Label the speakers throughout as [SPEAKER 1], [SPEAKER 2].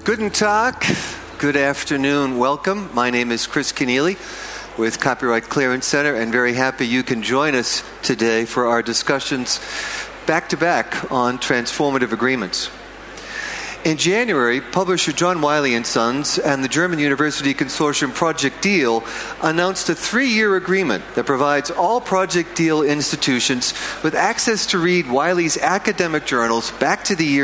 [SPEAKER 1] Guten Tag, good afternoon, welcome. My name is Chris Keneally with Copyright Clearance Center, and very happy you can join us today for our discussions back-to-back on transformative agreements. In January, publisher John Wiley & Sons and the German University Consortium Project Deal announced a 3-year agreement that provides all Project Deal institutions with access to read Wiley's academic journals back to the year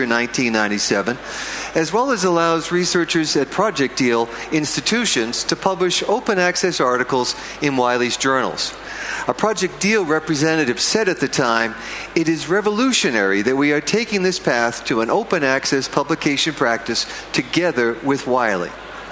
[SPEAKER 1] 1997, as well as allows researchers at Project Deal institutions to publish open access articles in Wiley's journals. A Project Deal representative said at the time, "It is revolutionary that we are taking this path to an open access publication practice together with Wiley."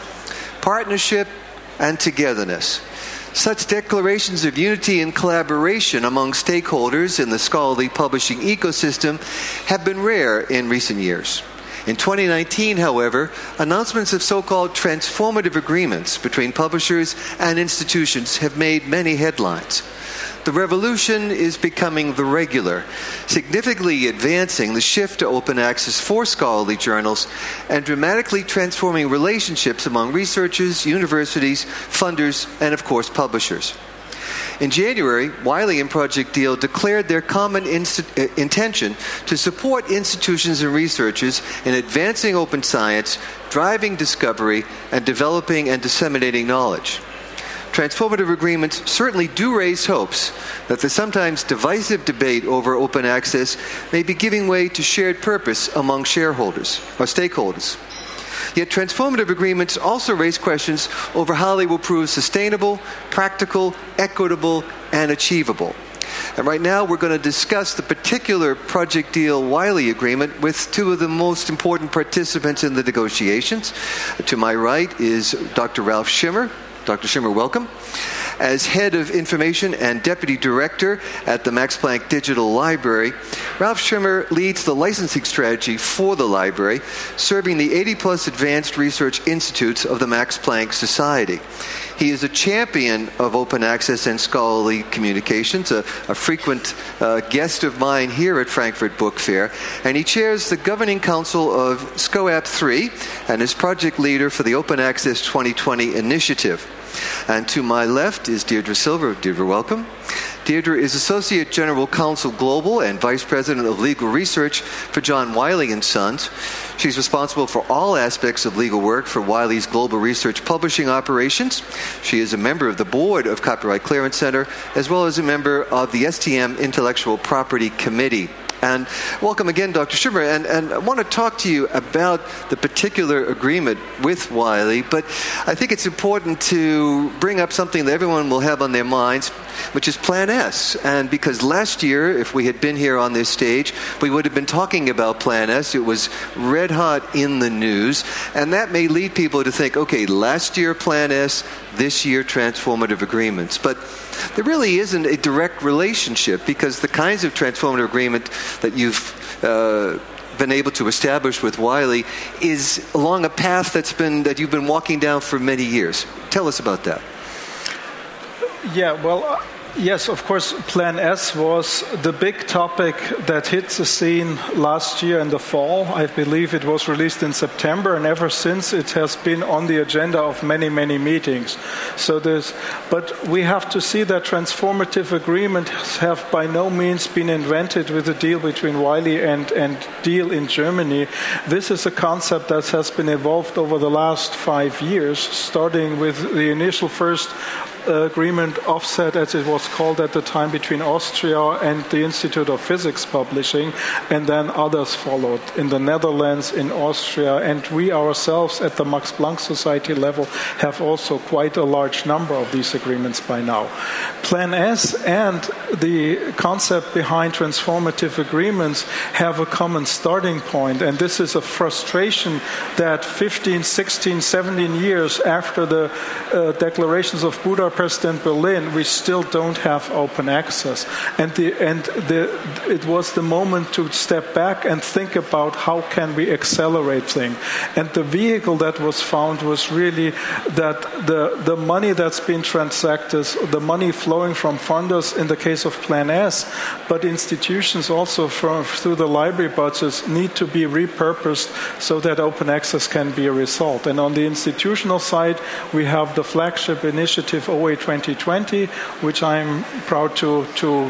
[SPEAKER 1] Partnership and togetherness. Such declarations of unity and collaboration among stakeholders in the scholarly publishing ecosystem have been rare in recent years. In 2019, however, announcements of so-called transformative agreements between publishers and institutions have made many headlines. The revolution is becoming the regular, significantly advancing the shift to open access for scholarly journals and dramatically transforming relationships among researchers, universities, funders, and of course publishers. In January, Wiley and Project Deal declared their common intention to support institutions and researchers in advancing open science, driving discovery, and developing and disseminating knowledge. Transformative agreements certainly do raise hopes that the sometimes divisive debate over open access may be giving way to shared purpose among shareholders or stakeholders. Yet transformative agreements also raise questions over how they will prove sustainable, practical, equitable, and achievable. And right now we're going to discuss the particular Project Deal Wiley agreement with two of the most important participants in the negotiations. To my right is Dr. Ralph Schimmer. Dr. Schimmer, welcome. As Head of Information and Deputy Director at the Max Planck Digital Library, Ralph Schimmer leads the licensing strategy for the library, serving the 80-plus advanced research institutes of the Max Planck Society. He is a champion of open access and scholarly communications, a frequent guest of mine here at Frankfurt Book Fair, and he chairs the Governing Council of SCOAP 3 and is project leader for the Open Access 2020 initiative. And to my left is Deirdre Silver. Deirdre, welcome. Deirdre is Associate General Counsel Global and Vice President of Legal Research for John Wiley & Sons. She's responsible for all aspects of legal work for Wiley's global research publishing operations. She is a member of the board of Copyright Clearance Center, as well as a member of the STM Intellectual Property Committee. And welcome again, Dr. Schimmer. And I want to talk to you about the particular agreement with Wiley, but I think it's important to bring up something that everyone will have on their minds, which is Plan S. And because last year, if we had been here on this stage, we would have been talking about Plan S. It was red hot in the news. And that may lead people to think, okay, last year Plan S, this year transformative agreements. But there really isn't a direct relationship, because the kinds of transformative agreement that you've been able to establish with Wiley is along a path that you've been walking down for many years. Tell us about that.
[SPEAKER 2] Yeah, well, yes, of course, Plan S was the big topic that hit the scene last year in the fall. I believe it was released in September, and ever since it has been on the agenda of many, many meetings. But we have to see that transformative agreements have by no means been invented with the deal between Wiley and Deal in Germany. This is a concept that has been evolved over the last 5 years, starting with the initial first agreement, offset as it was called at the time, between Austria and the Institute of Physics Publishing, and then others followed in the Netherlands, in Austria, and we ourselves at the Max Planck Society level have also quite a large number of these agreements by now. Plan S and the concept behind transformative agreements have a common starting point, and this is a frustration that 15, 16, 17 years after the declarations of Budapest Budapest and Berlin, we still don't have open access. It was the moment to step back and think about how can we accelerate things. And the vehicle that was found was really that the money that's been transacted, the money flowing from funders in the case of Plan S, but institutions also through the library budgets need to be repurposed so that open access can be a result. And on the institutional side, we have the flagship initiative OA 2020, which I'm proud to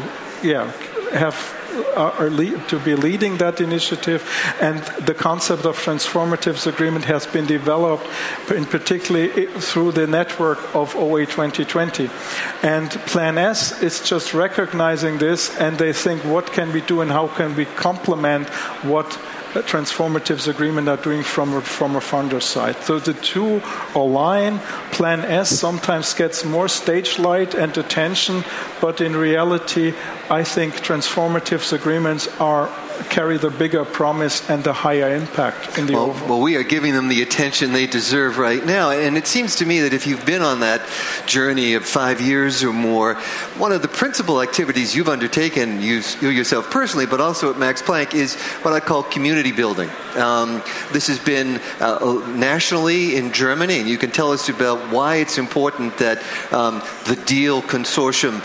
[SPEAKER 2] be leading that initiative, and the concept of transformative agreement has been developed, in particularly through the network of OA 2020. And Plan S is just recognizing this, and they think, what can we do and how can we complement what transformative agreement are doing from a funder side. So the two align. Plan S sometimes gets more stage light and attention, but in reality, I think transformative agreements carry the bigger promise and the higher impact in the overall.
[SPEAKER 1] Well, we are giving them the attention they deserve right now. And it seems to me that if you've been on that journey of 5 years or more, one of the principal activities you've undertaken, you yourself personally, but also at Max Planck, is what I call community building. This has been nationally in Germany, and you can tell us about why it's important that the DEAL consortium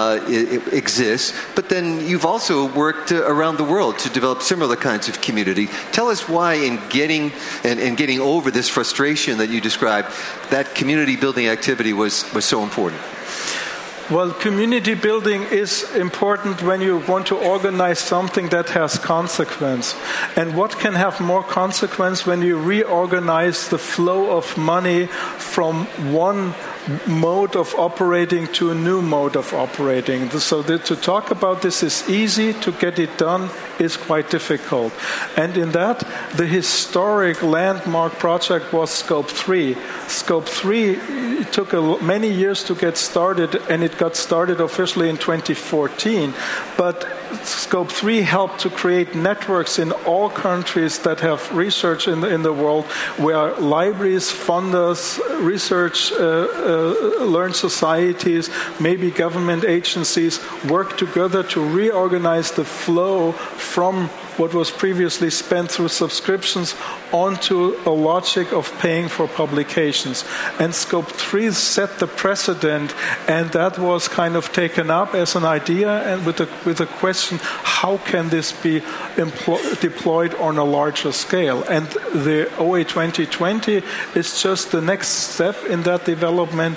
[SPEAKER 1] exists. But then you've also worked around the world to develop similar kinds of community. Tell us why in getting over this frustration that you described, that community building activity was so important.
[SPEAKER 2] Well, community building is important when you want to organize something that has consequence. And what can have more consequence when you reorganize the flow of money from one mode of operating to a new mode of operating? So to talk about this is easy, to get it done is quite difficult. And in that, the historic landmark project was Scope 3. Scope 3 took many years to get started, and it got started officially in 2014. But Scope 3 helped to create networks in all countries that have research in the world, where libraries, funders, research learned societies, maybe government agencies work together to reorganize the flow from what was previously spent through subscriptions onto a logic of paying for publications. And Scope 3 set the precedent, and that was kind of taken up as an idea and with a question, how can this be deployed on a larger scale? And the OA 2020 is just the next step in that development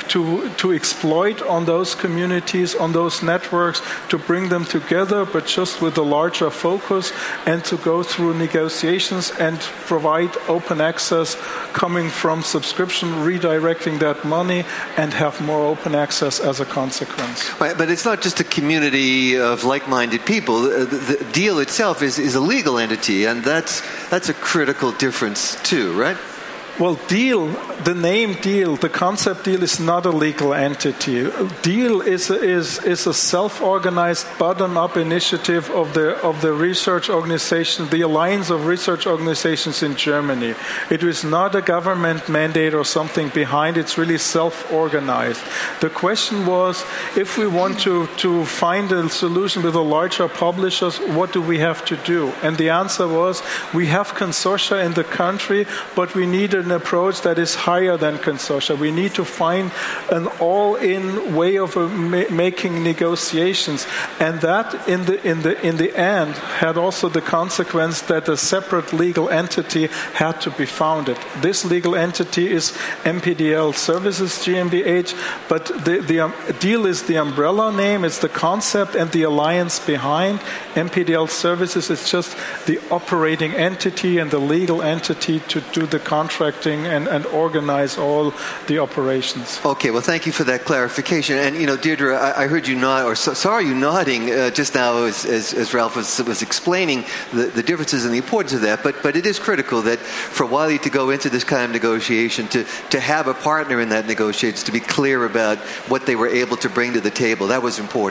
[SPEAKER 2] to exploit on those communities, on those networks, to bring them together, but just with a larger focus, and to go through negotiations and provide open access coming from subscription, redirecting that money, and have more open access as a consequence.
[SPEAKER 1] Right, but it's not just a community of like-minded people. The DEAL itself is a legal entity, and that's a critical difference too, right?
[SPEAKER 2] Well, DEAL, the name DEAL, the concept DEAL is not a legal entity. DEAL is a self-organized, bottom-up initiative of the research organization, the Alliance of Research Organizations in Germany. It is not a government mandate or something behind. It's really self-organized. The question was, if we want to find a solution with the larger publishers, what do we have to do? And the answer was, we have consortia in the country, but we need an approach that is higher than consortia. We need to find an all-in way of making negotiations, and that in the end had also the consequence that a separate legal entity had to be founded. This legal entity is MPDL Services GmbH, but the DEAL is the umbrella name, it's the concept and the alliance behind. MPDL Services is just the operating entity and the legal entity to do the contract and organize all the operations.
[SPEAKER 1] Okay, well, thank you for that clarification. And, Deirdre, I heard you nod, or saw you nodding just now as Ralph was explaining the differences and the importance of that. But it is critical that for Wiley to go into this kind of negotiation, to have a partner in that negotiation, to be clear about what they were able to bring to the table. That was important.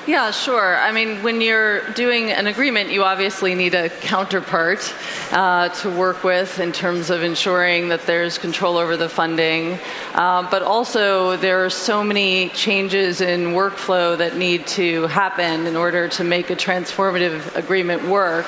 [SPEAKER 3] Yeah, sure. I mean, when you're doing an agreement, you obviously need a counterpart to work with in terms of ensuring that there's control over the funding. But also, there are so many changes in workflow that need to happen in order to make a transformative agreement work.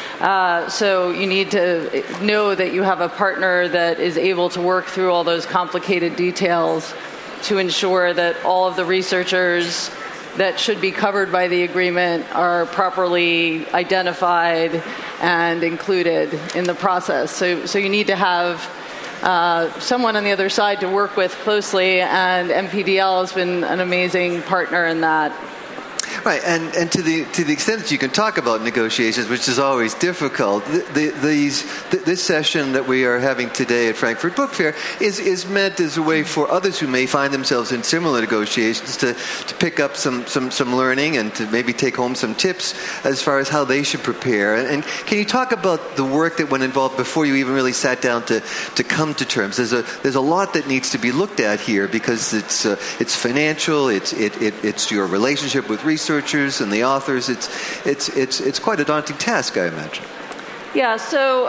[SPEAKER 3] So you need to know that you have a partner that is able to work through all those complicated details to ensure that all of the researchers that should be covered by the agreement are properly identified and included in the process. So you need to have someone on the other side to work with closely, and MPDL has been an amazing partner in that.
[SPEAKER 1] Right, and to the extent that you can talk about negotiations, which is always difficult, this session that we are having today at Frankfurt Book Fair is meant as a way for others who may find themselves in similar negotiations to pick up some learning and to maybe take home some tips as far as how they should prepare. And can you talk about the work that went involved before you even really sat down to come to terms? There's a lot that needs to be looked at here because it's financial, it's your relationship with researchers and the authors. It's quite a daunting task, I imagine.
[SPEAKER 3] Yeah, so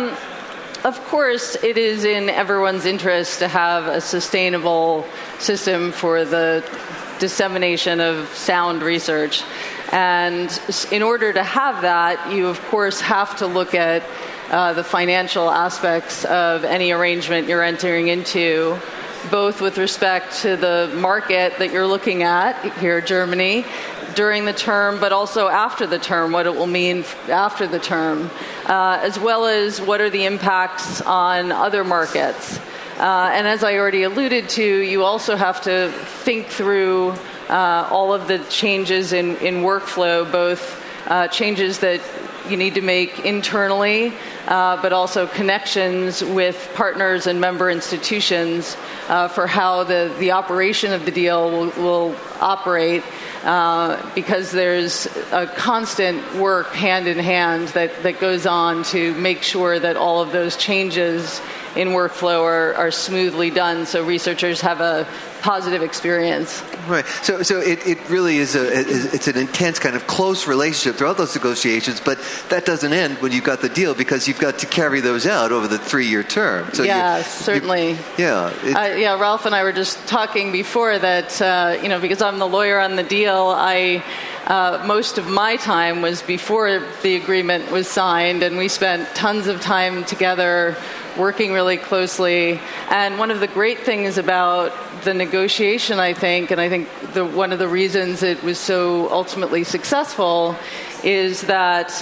[SPEAKER 3] of course it is in everyone's interest to have a sustainable system for the dissemination of sound research. And in order to have that, you of course have to look at the financial aspects of any arrangement you're entering into, both with respect to the market that you're looking at here, Germany, during the term, but also after the term, what it will mean after the term, as well as what are the impacts on other markets. And as I already alluded to, you also have to think through all of the changes in workflow, both changes that you need to make internally, but also connections with partners and member institutions for how the operation of the deal will operate, because there's a constant work hand in hand that goes on to make sure that all of those changes in workflow are smoothly done so researchers have a positive experience.
[SPEAKER 1] Right. So it really is it's an intense kind of close relationship throughout those negotiations, but that doesn't end when you've got the deal because you've got to carry those out over the 3-year term. So
[SPEAKER 3] certainly. Ralph and I were just talking before that, because I'm the lawyer on the deal, most of my time was before the agreement was signed, and we spent tons of time together working really closely. And one of the great things about the negotiation, I think one of the reasons it was so ultimately successful is that,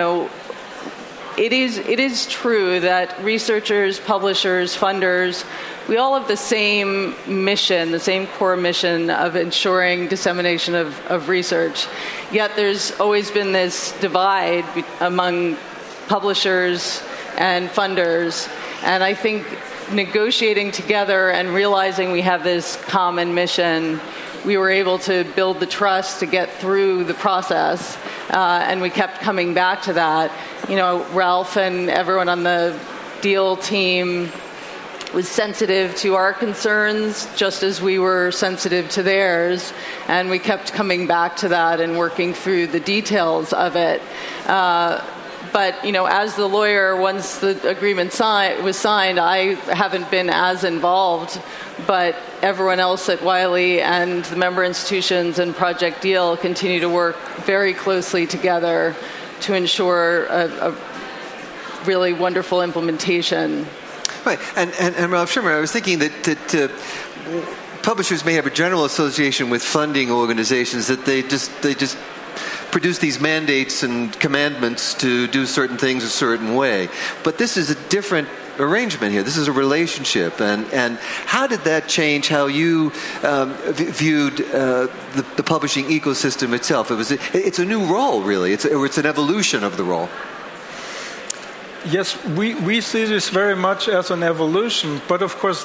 [SPEAKER 3] it is true that researchers, publishers, funders, we all have the same mission, the same core mission of ensuring dissemination of research. Yet there's always been this divide among publishers and funders. And I think negotiating together and realizing we have this common mission, we were able to build the trust to get through the process. And we kept coming back to that. Ralph and everyone on the deal team was sensitive to our concerns just as we were sensitive to theirs, and we kept coming back to that and working through the details of it. But, as the lawyer, once the agreement was signed, I haven't been as involved, but everyone else at Wiley and the member institutions and Project Deal continue to work very closely together to ensure a really wonderful implementation.
[SPEAKER 1] Right, and Ralph Schirmer, I was thinking that publishers may have a general association with funding organizations that they just produce these mandates and commandments to do certain things a certain way. But this is a different arrangement here. This is a relationship. And how did that change how you viewed the publishing ecosystem itself? It's a new role, really. It's an evolution of the role.
[SPEAKER 2] Yes, we see this very much as an evolution, but of course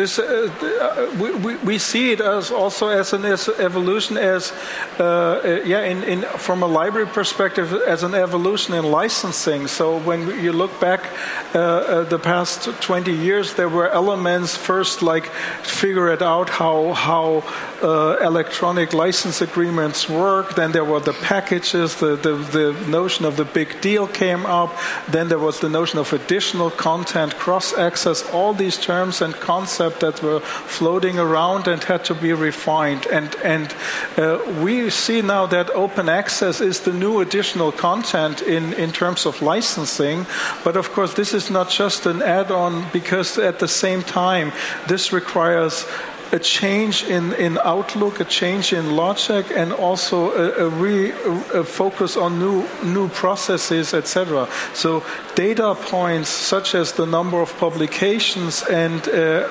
[SPEAKER 2] we see it as also as an evolution from a library perspective as an evolution in licensing. So when you look back the past 20 years, there were elements first like figure it out how electronic license agreements work. Then there were the packages, the notion of the big deal came up. Then there was the notion of additional content, cross-access, all these terms and concepts that were floating around and had to be refined. And we see now that open access is the new additional content in terms of licensing. But of course, this is not just an add-on, because at the same time, this requires a change in outlook, a change in logic, and also a focus on new processes, etc. So data points such as the number of publications and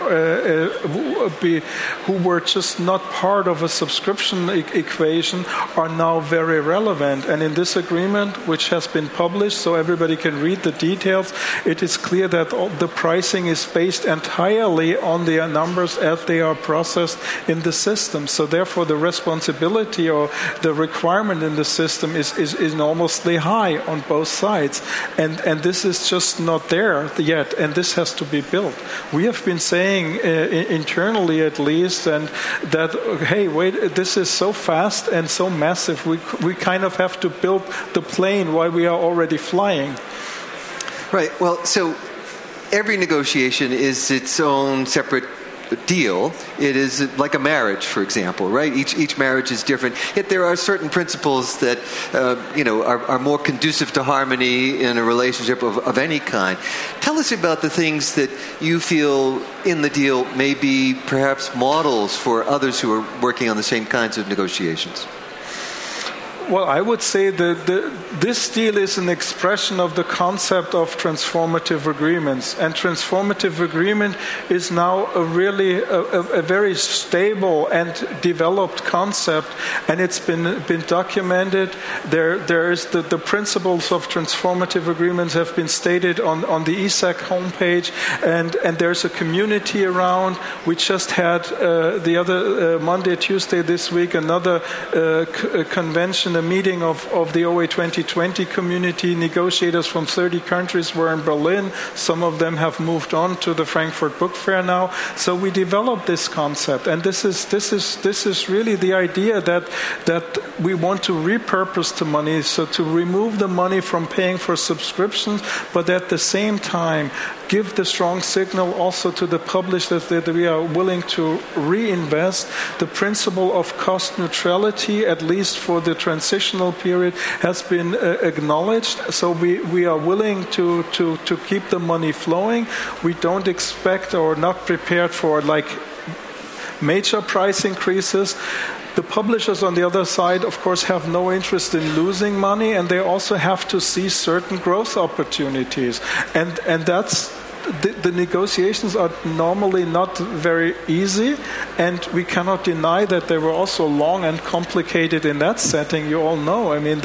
[SPEAKER 2] who were just not part of a subscription equation are now very relevant. And in this agreement, which has been published so everybody can read the details, it is clear that the pricing is based entirely on the numbers as they are processed in the system. So therefore the responsibility or the requirement in the system is enormously high on both sides. And this is just not there yet, and this has to be built. We have been saying internally at least, and that, hey, wait, this is so fast and so massive, we kind of have to build the plane while we are already flying.
[SPEAKER 1] Right. Well, so every negotiation is its own separate deal. It is like a marriage, for example, right? Each marriage is different. Yet there are certain principles that are more conducive to harmony in a relationship of any kind. Tell us about the things that you feel in the deal may be perhaps models for others who are working on the same kinds of negotiations.
[SPEAKER 2] Well, I would say that this deal is an expression of the concept of transformative agreements. And transformative agreement is now a very stable and developed concept, and it's been documented. There is the principles of transformative agreements have been stated on the ESAC homepage, and there's a community around. We just had the other Monday, Tuesday this week another convention, a meeting of the OA 2020 community. Negotiators from 30 countries were in Berlin. Some of them have moved on to the Frankfurt Book Fair now. So we developed this concept, and this is really the idea that we want to repurpose the money, so to remove the money from paying for subscriptions, but at the same time give the strong signal also to the publishers that we are willing to reinvest. The principle of cost neutrality, at least for the transitional period, has been acknowledged. So we are willing to keep the money flowing. We don't expect or not prepared for major price increases. The publishers on the other side, of course, have no interest in losing money, and they also have to see certain growth opportunities. And that's the negotiations are normally not very easy, and we cannot deny that they were also long and complicated in that setting. You all know. I mean,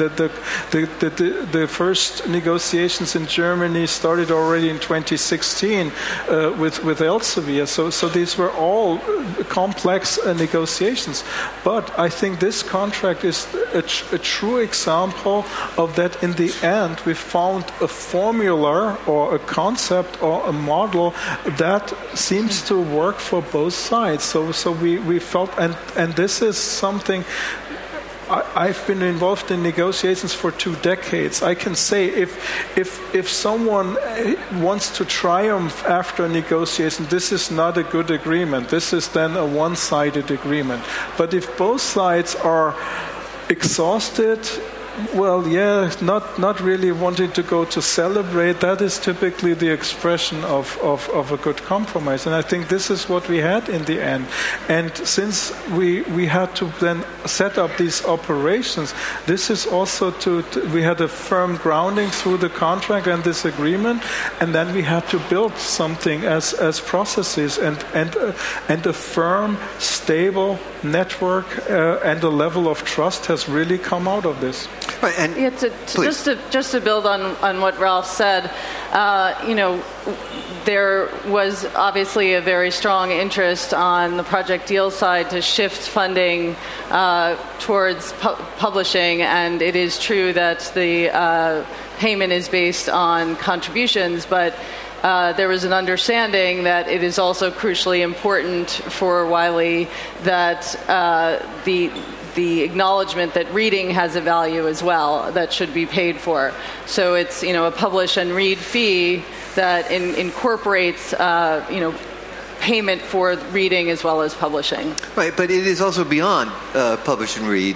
[SPEAKER 2] the first negotiations in Germany started already in 2016 with Elsevier. So these were all complex negotiations. But I think this contract is a true example of that. In the end, we found a formula or a concept or a model that seems to work for both sides. So we felt, and this is something. I've been involved in negotiations for 2 decades. I can say if someone wants to triumph after a negotiation, this is not a good agreement. This is then a one-sided agreement. But if both sides are exhausted, well, yeah, not really wanting to go to celebrate, that is typically the expression of a good compromise. And I think this is what we had in the end. And since we had to then set up these operations, this is also we had a firm grounding through the contract and this agreement, and then we had to build something as processes and a firm, stable network and a level of trust has really come out of this.
[SPEAKER 1] Right, and
[SPEAKER 3] just to build on what Ralph said, there was obviously a very strong interest on the Project Deal side to shift funding towards publishing, and it is true that the payment is based on contributions, but there was an understanding that it is also crucially important for Wiley that the acknowledgement that reading has a value as well that should be paid for. So it's a publish and read fee that incorporates payment for reading as well as publishing.
[SPEAKER 1] Right, but it is also beyond publish and read.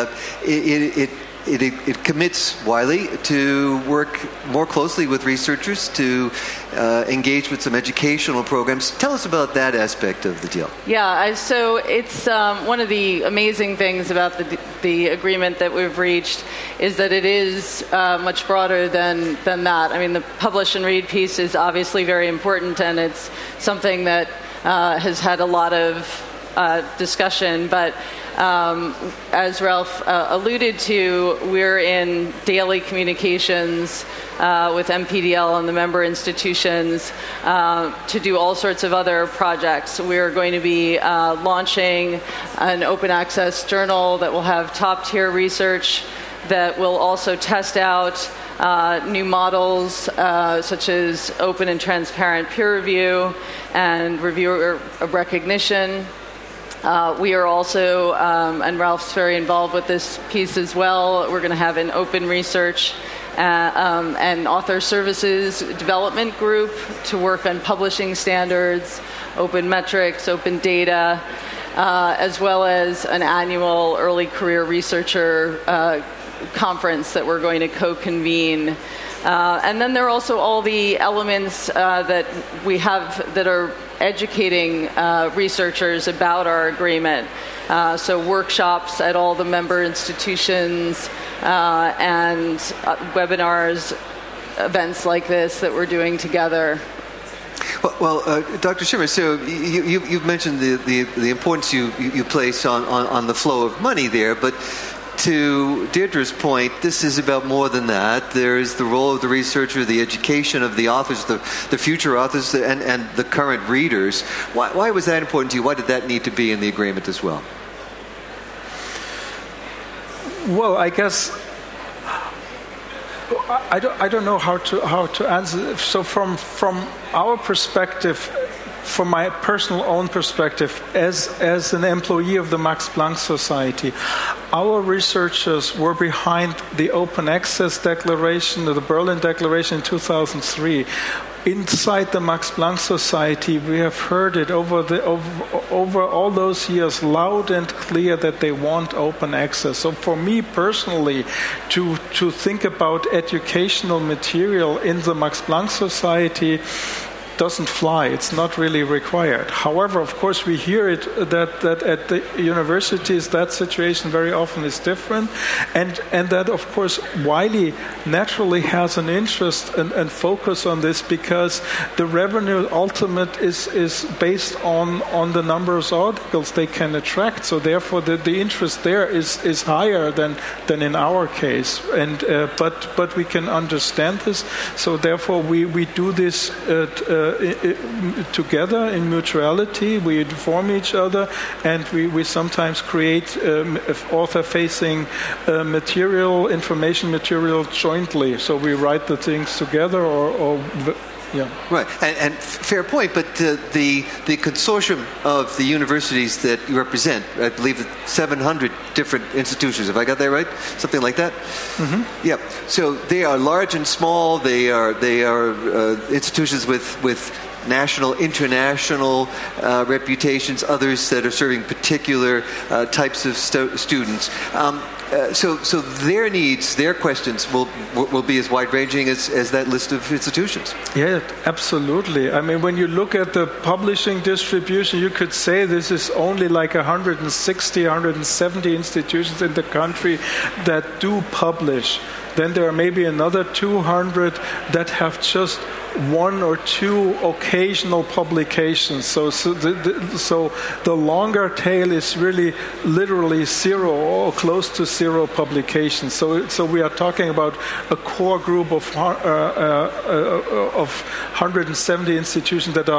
[SPEAKER 1] It commits Wiley to work more closely with researchers, to engage with some educational programs. Tell us about that aspect of the deal.
[SPEAKER 3] Yeah, so it's one of the amazing things about the agreement that we've reached is that it is much broader than that. I mean, the publish and read piece is obviously very important, and it's something that has had a lot of discussion, but as Ralph alluded to, we're in daily communications with MPDL and the member institutions to do all sorts of other projects. We're going to be launching an open access journal that will have top-tier research that will also test out new models such as open and transparent peer review and reviewer recognition. We are also, and Ralph's very involved with this piece as well, we're going to have an open research and author services development group to work on publishing standards, open metrics, open data, as well as an annual early career researcher conference that we're going to co-convene. And then there are also all the elements that we have that are educating researchers about our agreement. So workshops at all the member institutions and webinars, events like this that we're doing together.
[SPEAKER 1] Well, Dr. Schimmer, so you've mentioned the importance you place on the flow of money there, but to Deirdre's point, this is about more than that. There is the role of the researcher, the education of the authors, the future authors, and the current readers. Why was that important to you? Why did that need to be in the agreement as well?
[SPEAKER 2] Well, I guess I don't know how to answer. So from our perspective, from my personal own perspective, as an employee of the Max Planck Society, our researchers were behind the Open Access Declaration, the Berlin Declaration in 2003. Inside the Max Planck Society, we have heard it over all those years loud and clear that they want open access. So for me personally, to think about educational material in the Max Planck Society doesn't fly. It's not really required. However, of course, we hear it that at the universities that situation very often is different, and that of course Wiley naturally has an interest and focus on this because the revenue ultimate is based on the number of articles they can attract. So therefore, the interest there is higher than in our case. And but we can understand this. So therefore, we do this together in mutuality. We inform each other, and we sometimes create author-facing information material jointly. So we write the things together, yeah.
[SPEAKER 1] Right, and fair point. But the consortium of the universities that you represent, I believe 700 different institutions. Have I got that right? Something like that. Mm-hmm. Yeah. So they are large and small. They are institutions with national, international reputations. Others that are serving particular types of students. So their needs, their questions will be as wide-ranging as that list of institutions.
[SPEAKER 2] Yeah, absolutely. I mean, when you look at the publishing distribution, you could say this is only like 160, 170 institutions in the country that do publish. Then there are maybe another 200 that have just 1 or 2 occasional publications. So the longer tail is really literally 0 or close to 0 publications. So we are talking about a core group of 170 institutions that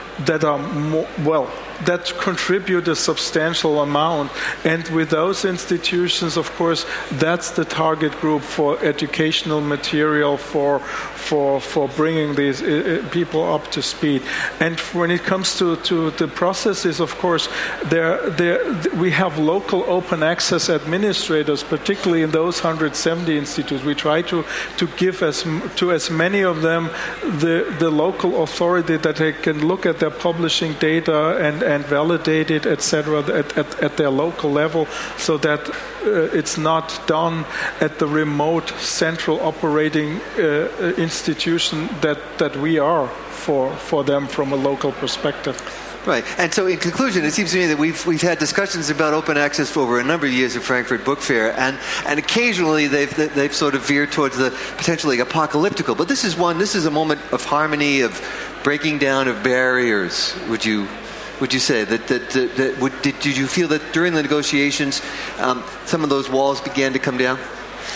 [SPEAKER 2] contribute a substantial amount. And with those institutions, of course, that's the target group for educational material for bringing these people up to speed. And when it comes to the processes, of course, we have local open access administrators, particularly in those 170 institutes. We try to give to as many of them the local authority that they can look at their publishing data and validate it, etc., at their local level, so that it's not done at the remote central operating institution that we are for them from a local perspective.
[SPEAKER 1] Right. And so in conclusion, it seems to me that we've had discussions about open access for over a number of years at Frankfurt Book Fair, and occasionally they've sort of veered towards the potentially apocalyptical. But this is a moment of harmony, of breaking down of barriers. Would you say did you feel that during the negotiations some of those walls began to come down?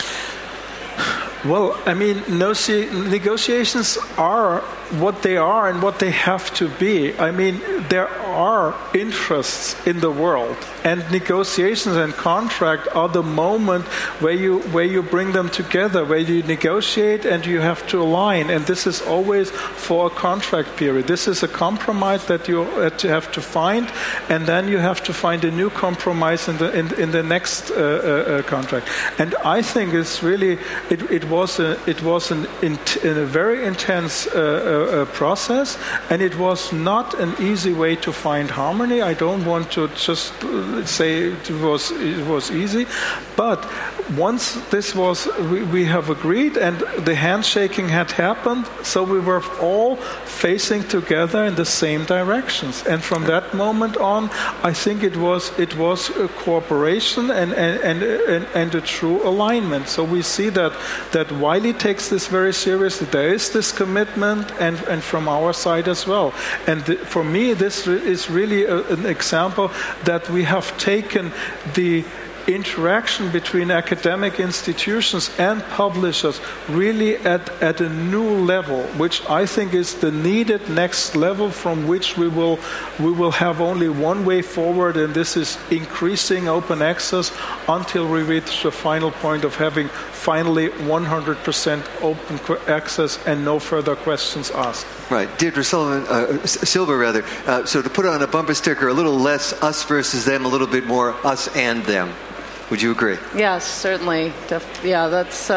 [SPEAKER 2] Well, I mean, negotiations are what they are and what they have to be. I mean, there are interests in the world, and negotiations and contract are the moment where you bring them together, where you negotiate and you have to align. And this is always for a contract period. This is a compromise that you have to find, and then you have to find a new compromise in the next contract. And I think it's really it was a very intense process, and it was not an easy way to find harmony. I don't want to just say it was easy, but once this was, we have agreed, and the handshaking had happened, so we were all facing together in the same directions. And from that moment on, I think it was a cooperation and a true alignment. So we see that Wiley takes this very seriously. There is this commitment, and from our side as well. And for me, this is really an example that we have taken the interaction between academic institutions and publishers really at a new level, which I think is the needed next level from which we will have only one way forward, and this is increasing open access until we reach the final point of having finally 100% open access and no further questions asked.
[SPEAKER 1] Right. Deirdre Silva, so to put on a bumper sticker, a little less us versus them, a little bit more us and them. Would you agree?
[SPEAKER 3] Yes, certainly. That's.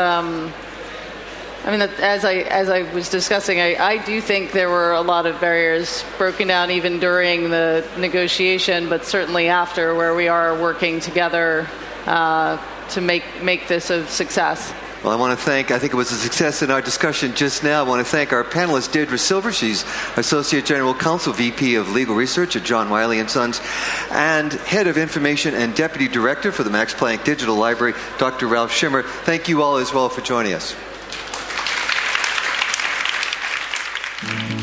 [SPEAKER 3] As I was discussing, I do think there were a lot of barriers broken down even during the negotiation, but certainly after, where we are working together to make this a success.
[SPEAKER 1] Well, I think it was a success in our discussion just now. I want to thank our panelist, Deirdre Silva. She's Associate General Counsel, VP of Legal Research at John Wiley & Sons, and Head of Information and Deputy Director for the Max Planck Digital Library, Dr. Ralph Schimmer. Thank you all as well for joining us.